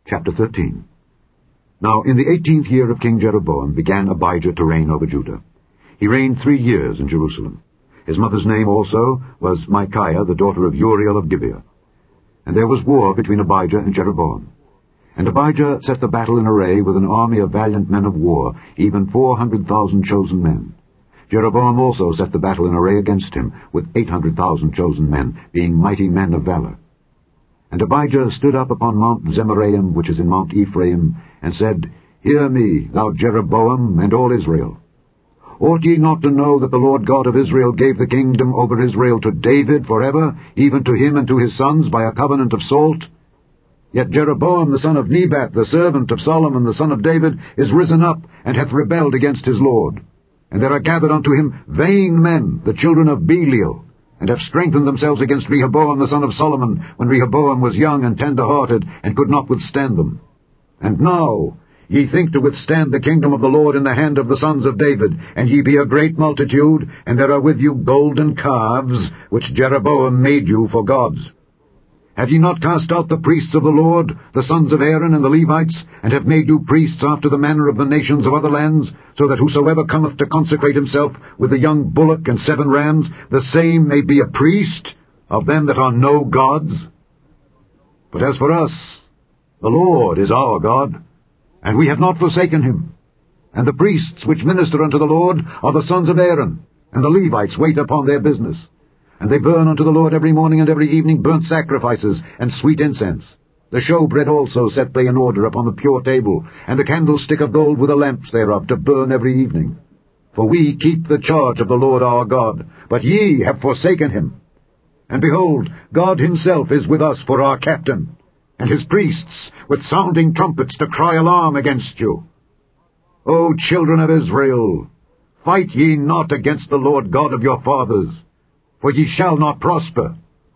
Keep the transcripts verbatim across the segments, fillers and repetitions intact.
Chapter thirteen. Now in the eighteenth year of King Jeroboam began Abijah to reign over Judah. He reigned three years in Jerusalem. His mother's name also was Micaiah, the daughter of Uriel of Gibeah. And there was war between Abijah and Jeroboam. And Abijah set the battle in array with an army of valiant men of war, even four hundred thousand chosen men. Jeroboam also set the battle in array against him, with eight hundred thousand chosen men, being mighty men of valor. And Abijah stood up upon Mount Zemaraim, which is in Mount Ephraim, and said, Hear me, thou Jeroboam, and all Israel. Ought ye not to know that the Lord God of Israel gave the kingdom over Israel to David forever, even to him and to his sons, by a covenant of salt? Yet Jeroboam the son of Nebat, the servant of Solomon the son of David, is risen up, and hath rebelled against his Lord. And there are gathered unto him vain men, the children of Belial, and have strengthened themselves against Rehoboam the son of Solomon, when Rehoboam was young and tender-hearted, and could not withstand them. And now ye think to withstand the kingdom of the Lord in the hand of the sons of David, and ye be a great multitude, and there are with you golden calves, which Jeroboam made you for gods. Have ye not cast out the priests of the Lord, the sons of Aaron and the Levites, and have made you priests after the manner of the nations of other lands, so that whosoever cometh to consecrate himself with a young bullock and seven rams, the same may be a priest of them that are no gods? But as for us, the Lord is our God, and we have not forsaken him. And the priests which minister unto the Lord are the sons of Aaron, and the Levites wait upon their business. And they burn unto the Lord every morning and every evening burnt sacrifices and sweet incense. The showbread also set they in order upon the pure table, and the candlestick of gold with the lamps thereof to burn every evening. For we keep the charge of the Lord our God, but ye have forsaken him. And behold, God himself is with us for our captain, and his priests with sounding trumpets to cry alarm against you. O children of Israel, fight ye not against the Lord God of your fathers, for ye shall not prosper.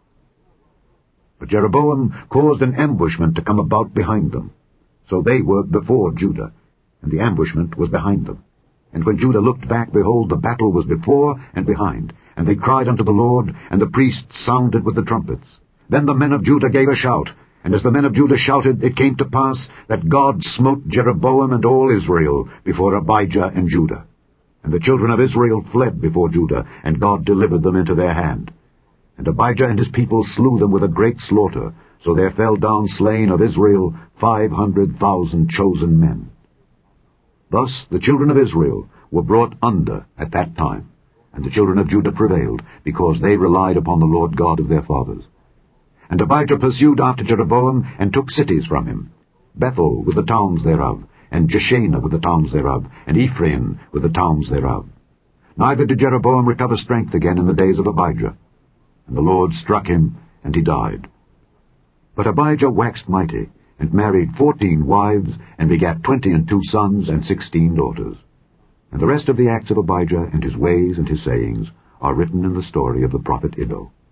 But Jeroboam caused an ambushment to come about behind them. So they were before Judah, and the ambushment was behind them. And when Judah looked back, behold, the battle was before and behind. And they cried unto the Lord, and the priests sounded with the trumpets. Then the men of Judah gave a shout, and as the men of Judah shouted, it came to pass that God smote Jeroboam and all Israel before Abijah and Judah. And the children of Israel fled before Judah, and God delivered them into their hand. And Abijah and his people slew them with a great slaughter, so there fell down slain of Israel five hundred thousand chosen men. Thus the children of Israel were brought under at that time, and the children of Judah prevailed, because they relied upon the Lord God of their fathers. And Abijah pursued after Jeroboam, and took cities from him, Bethel with the towns thereof, and Jeshanah with the towns thereof, and Ephraim with the towns thereof. Neither did Jeroboam recover strength again in the days of Abijah. And the Lord struck him, and he died. But Abijah waxed mighty, and married fourteen wives, and begat twenty and two sons, and sixteen daughters. And the rest of the acts of Abijah, and his ways, and his sayings, are written in the story of the prophet Iddo.